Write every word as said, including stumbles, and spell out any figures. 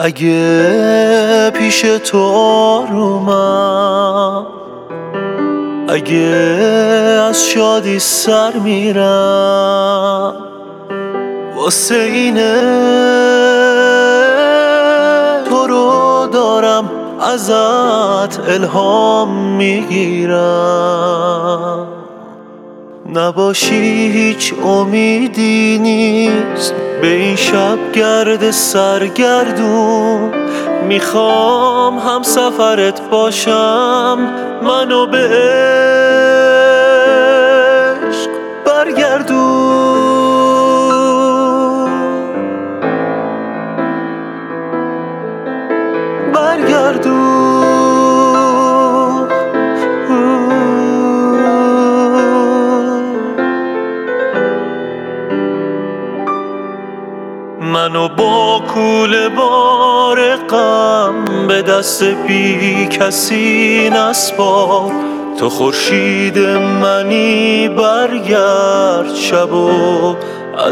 اگه پیش تو آرومم، اگه از شادی سر میرم، واسه اینه تو رو دارم ازت الهام میگیرم. نباشی هیچ امیدی نیست به این شب گرد سرگردون، میخوام هم سفرت باشم، منو به عشق برگردون برگردون منو با کوله بار غم به دست بی کسی نسپار، تو خورشید منی برگرد شبو